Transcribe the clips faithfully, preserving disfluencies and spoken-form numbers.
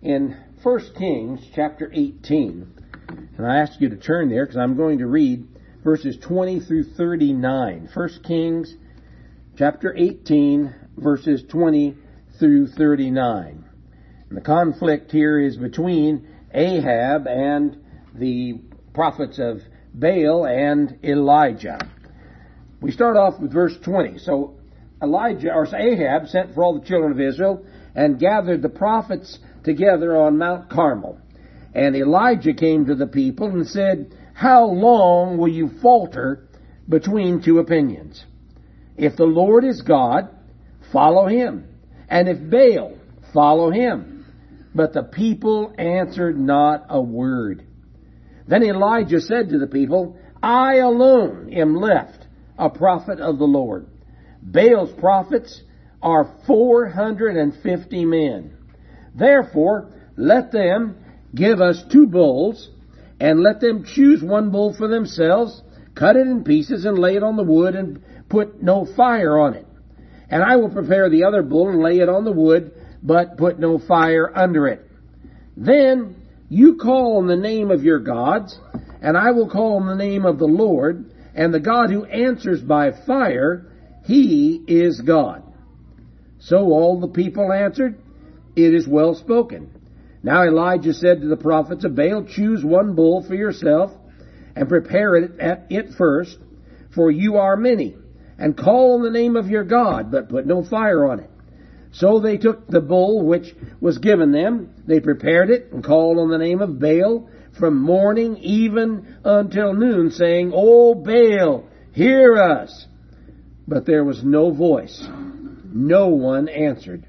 in First Kings chapter eighteen. And I ask you to turn there because I'm going to read verses twenty through thirty-nine. First Kings chapter eighteen, verses twenty through thirty-nine. And the conflict here is between Ahab and the prophets of Baal and Elijah. We start off with verse twenty. So Elijah, or Ahab, sent for all the children of Israel and gathered the prophets together on Mount Carmel. And Elijah came to the people and said, "How long will you falter between two opinions? If the Lord is God, follow him. And if Baal, follow him." But the people answered not a word. Then Elijah said to the people, "I alone am left a prophet of the Lord. Baal's prophets are four hundred and fifty men. Therefore, let them give us two bulls, and let them choose one bull for themselves, cut it in pieces, and lay it on the wood, and put no fire on it. And I will prepare the other bull, and lay it on the wood, but put no fire under it. Then you call on the name of your gods, and I will call on the name of the Lord, and the God who answers by fire, he is God." So all the people answered, "It is well spoken." Now Elijah said to the prophets of Baal, "Choose one bull for yourself, and prepare it at it first, for you are many, and call on the name of your God, but put no fire on it." So they took the bull which was given them, they prepared it, and called on the name of Baal from morning even until noon, saying, "O Baal, hear us." But there was no voice. No one answered.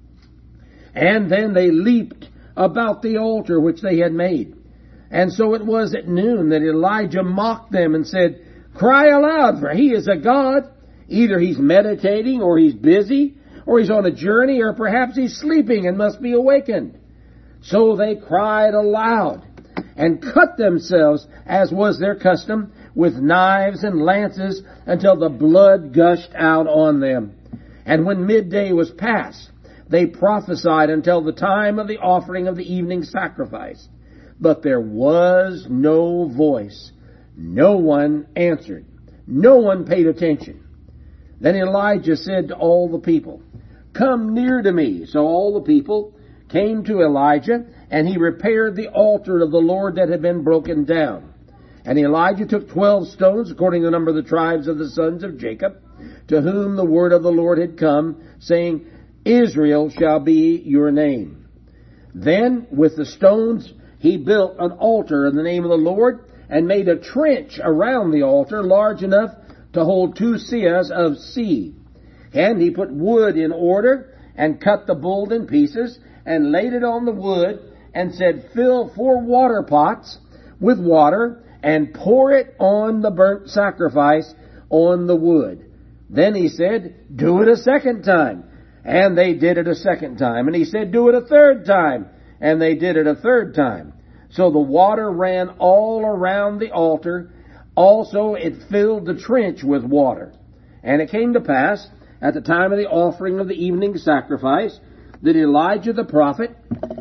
And then they leaped about the altar which they had made. And so it was at noon that Elijah mocked them and said, "Cry aloud, for he is a god. Either he's meditating, or he's busy, or he's on a journey, or perhaps he's sleeping and must be awakened." So they cried aloud and cut themselves, as was their custom, with knives and lances, until the blood gushed out on them. And when midday was past, they prophesied until the time of the offering of the evening sacrifice. But there was no voice. No one answered. No one paid attention. Then Elijah said to all the people, "Come near to me." So all the people came to Elijah, and he repaired the altar of the Lord that had been broken down. And Elijah took twelve stones, according to the number of the tribes of the sons of Jacob, to whom the word of the Lord had come, saying, "Israel shall be your name." Then with the stones he built an altar in the name of the Lord, and made a trench around the altar large enough to hold two seahs of seed. And he put wood in order, and cut the bull in pieces, and laid it on the wood, and said, "Fill four water pots with water, and pour it on the burnt sacrifice on the wood." Then he said, "Do it a second time." And they did it a second time. And he said, "Do it a third time." And they did it a third time. So the water ran all around the altar. Also it filled the trench with water. And it came to pass, at the time of the offering of the evening sacrifice, that Elijah the prophet,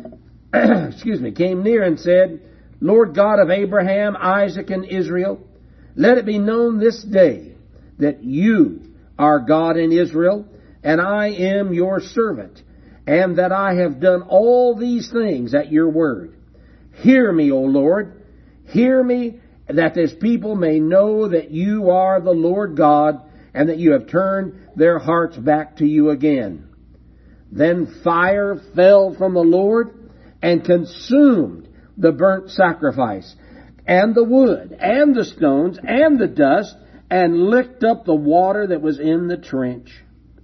excuse me, came near and said, "Lord God of Abraham, Isaac, and Israel, let it be known this day that you are God in Israel, and I am your servant, and that I have done all these things at your word. Hear me, O Lord, hear me, that this people may know that you are the Lord God, and that you have turned their hearts back to you again." Then fire fell from the Lord and consumed the burnt sacrifice, and the wood, and the stones, and the dust, and licked up the water that was in the trench.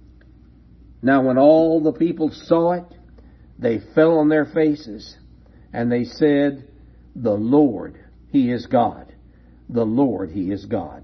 Now when all the people saw it, they fell on their faces, and they said, "The Lord, he is God. The Lord, he is God."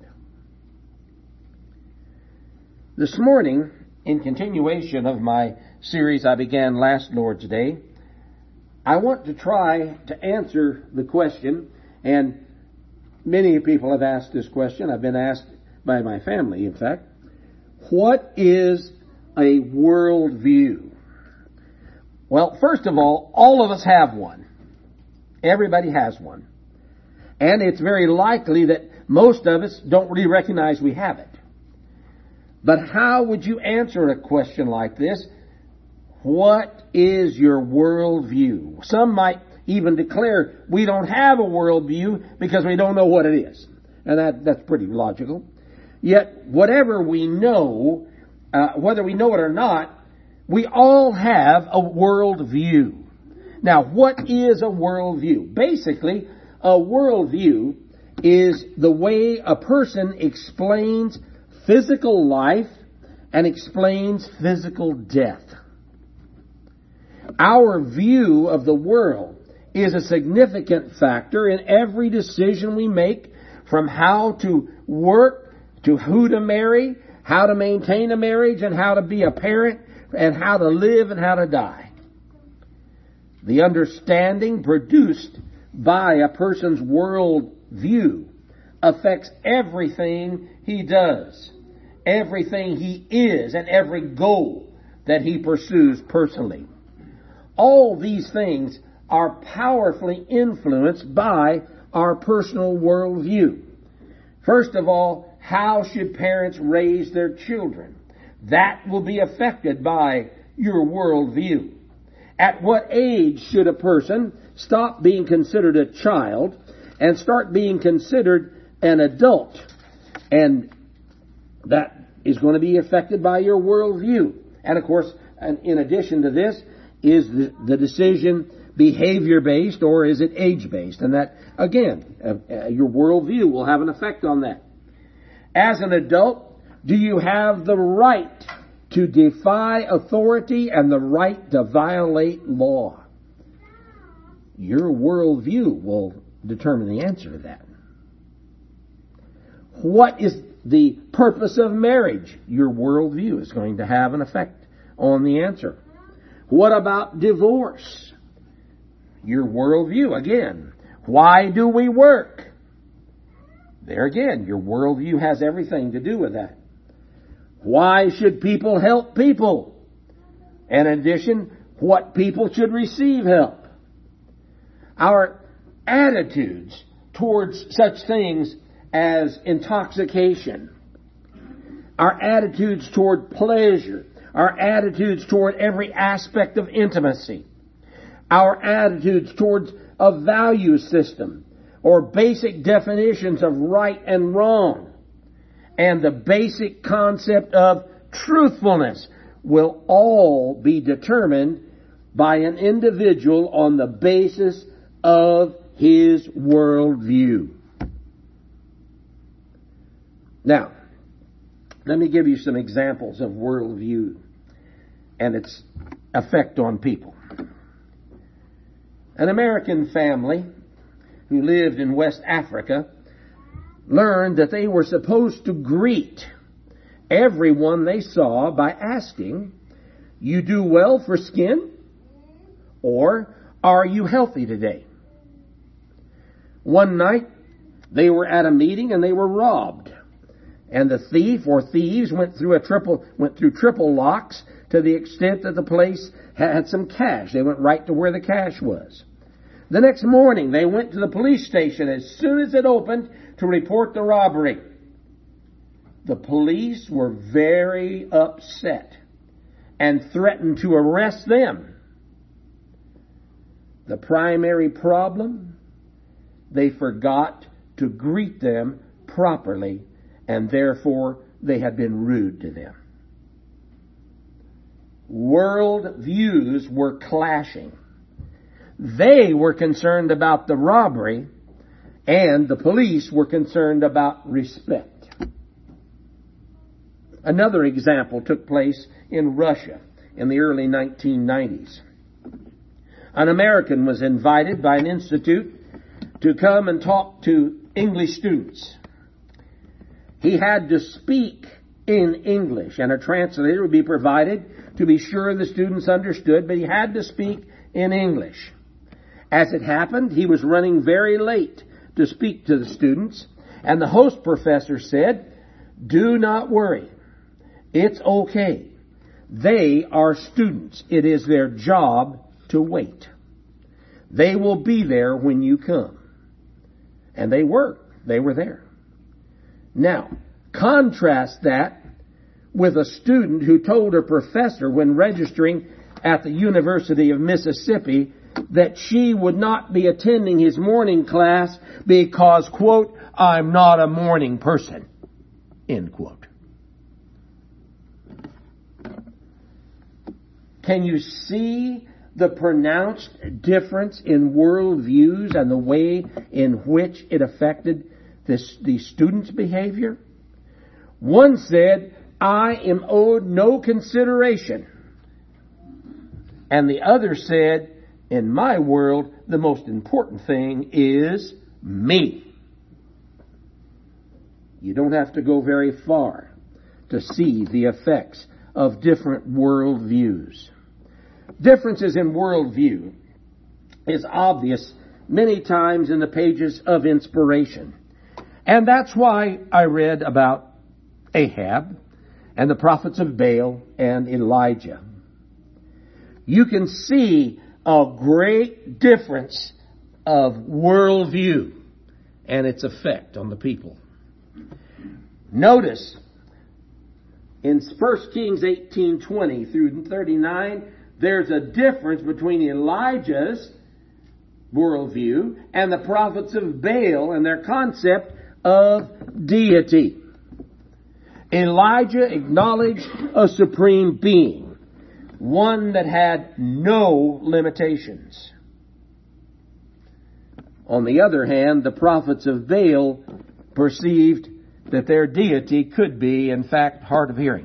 This morning, in continuation of my series I began last Lord's Day, I want to try to answer the question, and many people have asked this question. I've been asked by my family, in fact. What is a worldview? Well, first of all, all of us have one. Everybody has one. And it's very likely that most of us don't really recognize we have it. But how would you answer a question like this? What is your worldview? Some might even declare we don't have a worldview because we don't know what it is. And that, that's pretty logical. Yet, whatever we know, uh, whether we know it or not, we all have a worldview. Now, what is a worldview? Basically, a worldview is the way a person explains physical life and explains physical death. Our view of the world is a significant factor in every decision we make, from how to work to who to marry, how to maintain a marriage, and how to be a parent, and how to live and how to die. The understanding produced by a person's world view affects everything he does, everything he is, and every goal that he pursues personally. All these things are powerfully influenced by our personal worldview. First of all, how should parents raise their children? That will be affected by your worldview. At what age should a person stop being considered a child and start being considered an adult? And that is going to be affected by your worldview. And of course, in addition to this, is the, the decision behavior-based or is it age-based? And that, again, uh, uh, your worldview will have an effect on that. As an adult, do you have the right to defy authority and the right to violate law? Your worldview will determine the answer to that. What is the purpose of marriage? Your worldview is going to have an effect on the answer. What about divorce? Your worldview, again. Why do we work? There again, your worldview has everything to do with that. Why should people help people? And in addition, what people should receive help. Our attitudes towards such things as intoxication, our attitudes toward pleasure, our attitudes toward every aspect of intimacy, our attitudes towards a value system, or basic definitions of right and wrong, and the basic concept of truthfulness will all be determined by an individual on the basis of his worldview. Now, let me give you some examples of worldview and its effect on people. An American family who lived in West Africa learned that they were supposed to greet everyone they saw by asking, "You do well for skin?" or "Are you healthy today?" One night, they were at a meeting and they were robbed. And the thief or thieves went through a triple, went through triple locks to the extent that the place had some cash. They went right to where the cash was. The next morning, they went to the police station as soon as it opened to report the robbery. The police were very upset and threatened to arrest them. The primary problem, they forgot to greet them properly, and therefore they had been rude to them. World views were clashing. They were concerned about the robbery, and the police were concerned about respect. Another example took place in Russia in the early nineteen nineties. An American was invited by an institute to come and talk to English students. He had to speak in English, and a translator would be provided to be sure the students understood, but he had to speak in English. As it happened, he was running very late to speak to the students, and the host professor said, "Do not worry. It's okay. They are students. It is their job to wait. They will be there when you come. And they were. They were there. Now, contrast that with a student who told her professor when registering at the University of Mississippi that she would not be attending his morning class because, quote, I'm not a morning person, end quote. Can you see the pronounced difference in worldviews and the way in which it affected this, the student's behavior? One said, I am owed no consideration. And the other said, in my world, the most important thing is me. You don't have to go very far to see the effects of different worldviews. Differences in worldview is obvious many times in the pages of inspiration. And that's why I read about Ahab and the prophets of Baal and Elijah. You can see a great difference of worldview and its effect on the people. Notice in First Kings eighteen twenty through thirty-nine, there's a difference between Elijah's worldview and the prophets of Baal and their concept of deity. Elijah acknowledged a supreme being, one that had no limitations. On the other hand, the prophets of Baal perceived that their deity could be, in fact, hard of hearing.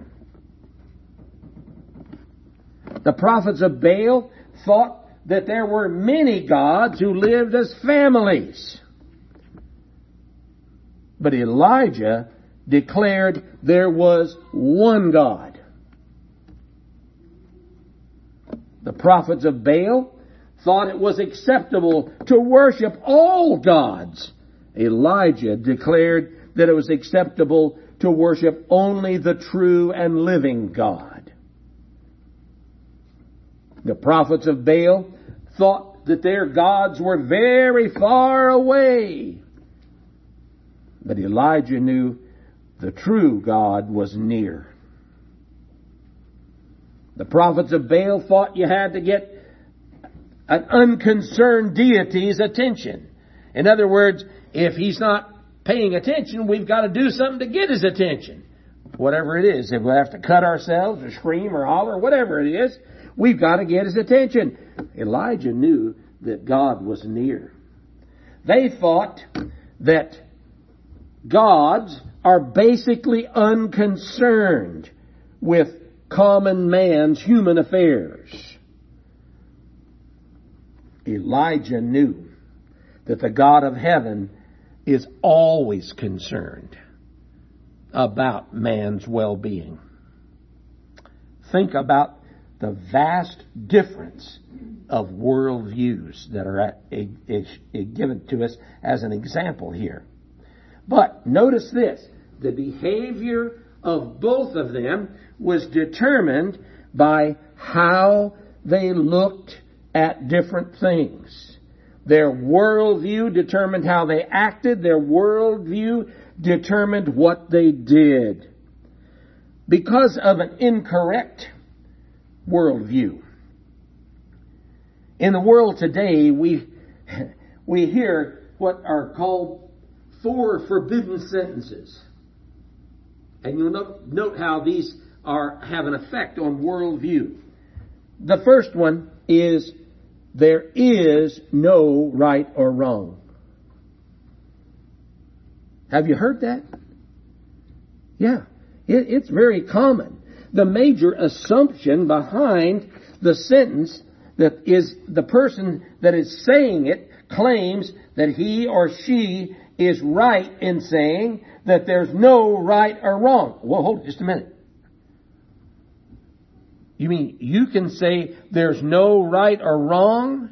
The prophets of Baal thought that there were many gods who lived as families. But Elijah declared there was one God. The prophets of Baal thought it was acceptable to worship all gods. Elijah declared that it was acceptable to worship only the true and living God. The prophets of Baal thought that their gods were very far away. But Elijah knew the true God was near. The prophets of Baal thought you had to get an unconcerned deity's attention. In other words, if he's not paying attention, we've got to do something to get his attention. Whatever it is, if we have to cut ourselves or scream or holler, whatever it is, we've got to get his attention. Elijah knew that God was near. They thought that gods are basically unconcerned with common man's human affairs. Elijah knew that the God of heaven is always concerned about man's well-being. Think about the vast difference of worldviews that are at, a, a, a given to us as an example here. But notice this, the behavior of both of them was determined by how they looked at different things. Their worldview determined how they acted. Their worldview determined what they did. Because of an incorrect worldview. In the world today, we we hear what are called four forbidden sentences. And you'll note, note how these are have an effect on worldview. The first one is, there is no right or wrong. Have you heard that? Yeah, it, it's very common. The major assumption behind the sentence that is the person that is saying it claims that he or she is right in saying that there's no right or wrong. Well, hold just a minute. You mean you can say there's no right or wrong?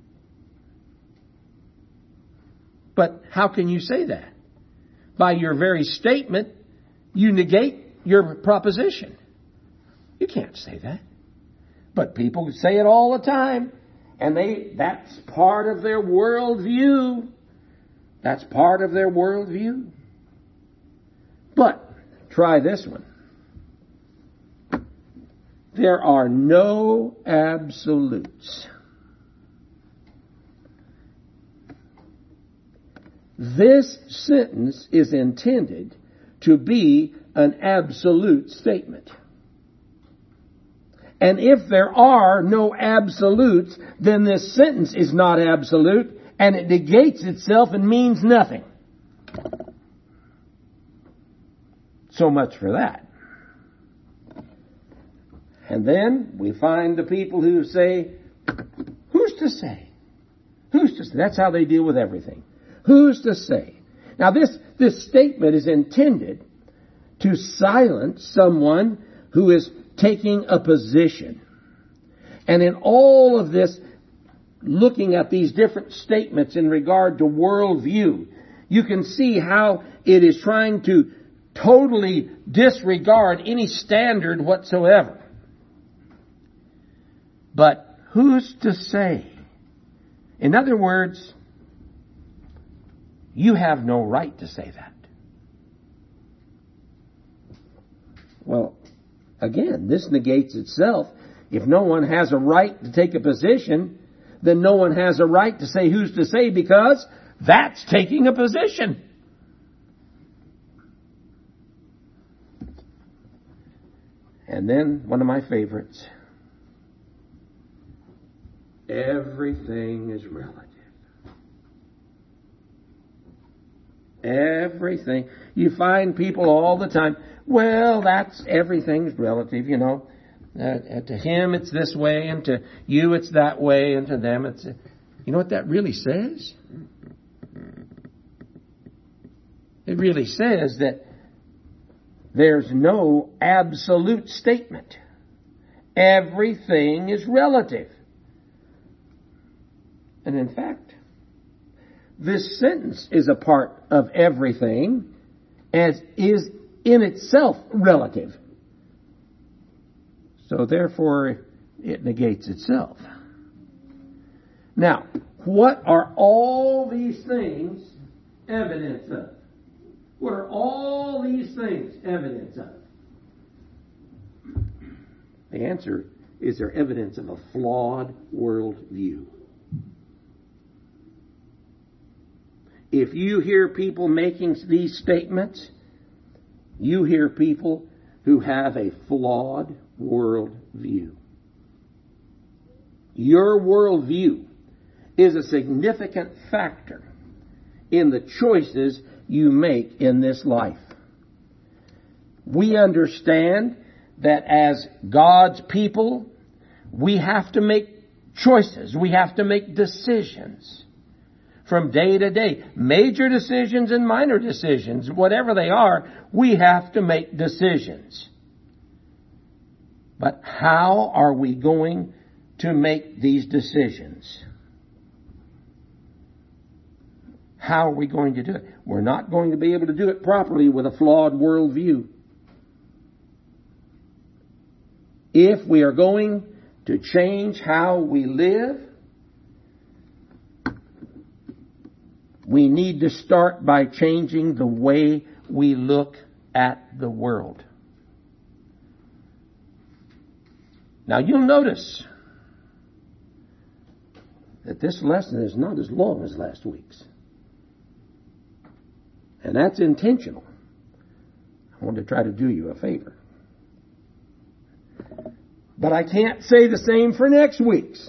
But how can you say that? By your very statement, you negate your proposition. You can't say that. But people say it all the time. And they that's part of their worldview. That's part of their worldview. But try this one. There are no absolutes. This sentence is intended to be an absolute statement. And if there are no absolutes, then this sentence is not absolute, and it negates itself and means nothing. So much for that. And then we find the people who say, who's to say? Who's to say? That's how they deal with everything. Who's to say? Now this, this statement is intended to silence someone who is taking a position. And in all of this, looking at these different statements in regard to worldview, you can see how it is trying to totally disregard any standard whatsoever. But who's to say? In other words, you have no right to say that. Well, again, this negates itself. If no one has a right to take a position, then no one has a right to say who's to say, because that's taking a position. And then one of my favorites. Everything is relative. Everything. You find people all the time, well, that's, everything's relative, you know. Uh, to him it's this way, and to you it's that way, and to them it's... You know what that really says? It really says that there's no absolute statement. Everything is relative. And in fact, this sentence is a part of everything, as is in itself relative. So therefore, it negates itself. Now, what are all these things evidence of? What are all these things evidence of? The answer is they're evidence of a flawed worldview. If you hear people making these statements, you hear people who have a flawed worldview. Your worldview is a significant factor in the choices you make in this life. We understand that as God's people, we have to make choices. We have to make decisions from day to day. Major decisions and minor decisions, whatever they are, we have to make decisions. But how are we going to make these decisions? How are we going to do it? We're not going to be able to do it properly with a flawed worldview. If we are going to change how we live, we need to start by changing the way we look at the world. Now you'll notice that this lesson is not as long as last week's. And that's intentional. I want to try to do you a favor. But I can't say the same for next week's.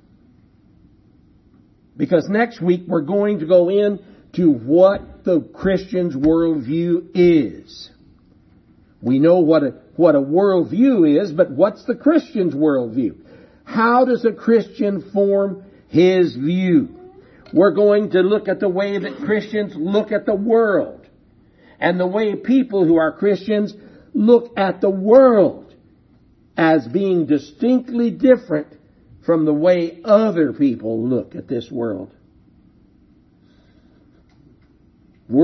Because next week we're going to go into what the Christian's worldview is. We know what a, what a worldview is, but what's the Christian's worldview? How does a Christian form his view? We're going to look at the way that Christians look at the world, and the way people who are Christians look at the world as being distinctly different from the way other people look at this world.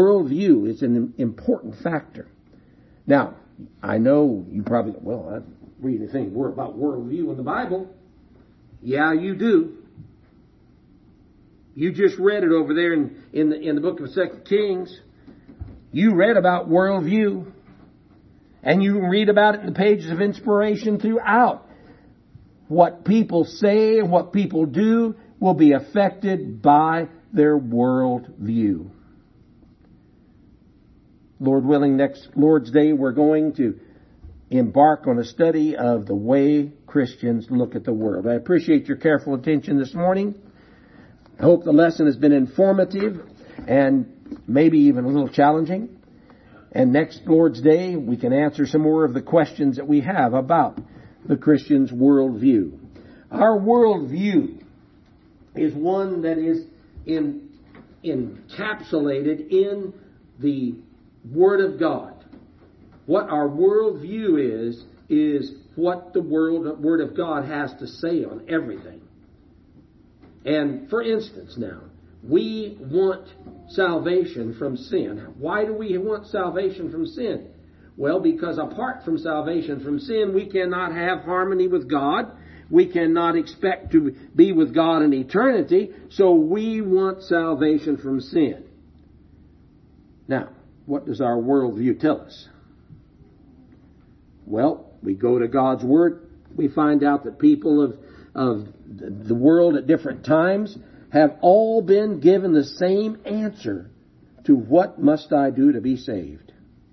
Worldview is an important factor. Now, I know you probably, well, read anything about worldview in the Bible. Yeah, you do. You just read it over there in, in, the, in the book of Second Kings. You read about worldview. And you read about it in the pages of inspiration throughout. What people say and what people do will be affected by their worldview. Lord willing, next Lord's Day we're going to embark on a study of the way Christians look at the world. I appreciate your careful attention this morning. I hope the lesson has been informative and maybe even a little challenging. And next Lord's Day, we can answer some more of the questions that we have about the Christian's worldview. Our worldview is one that is in, encapsulated in the Word of God. What our worldview is, is what the world, Word of God has to say on everything. And for instance now, we want salvation from sin. Why do we want salvation from sin? Well, because apart from salvation from sin, we cannot have harmony with God. We cannot expect to be with God in eternity. So we want salvation from sin. Now, what does our worldview tell us? Well, we go to God's Word. We find out that people of, of the world at different times have all been given the same answer to what must I do to be saved.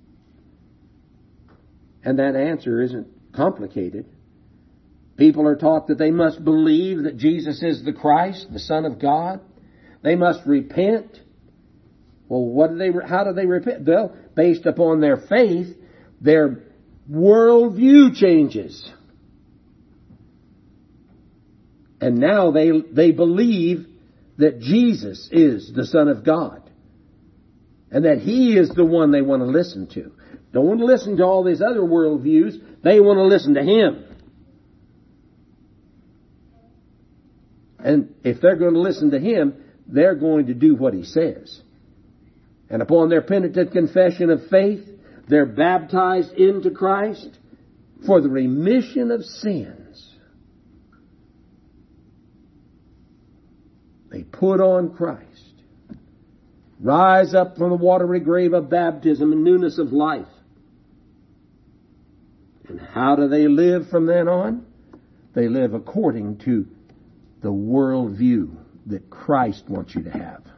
And that answer isn't complicated. People are taught that they must believe that Jesus is the Christ, the Son of God. They must repent. Well, what do they? How do they repent? Well, based upon their faith, their worldview changes. And now they they believe that Jesus is the Son of God. And that He is the one they want to listen to. Don't want to listen to all these other worldviews. They want to listen to Him. And if they're going to listen to Him, they're going to do what He says. And upon their penitent confession of faith, they're baptized into Christ for the remission of sins. They put on Christ. Rise up from the watery grave of baptism in newness of life. And how do they live from then on? They live according to the worldview that Christ wants you to have.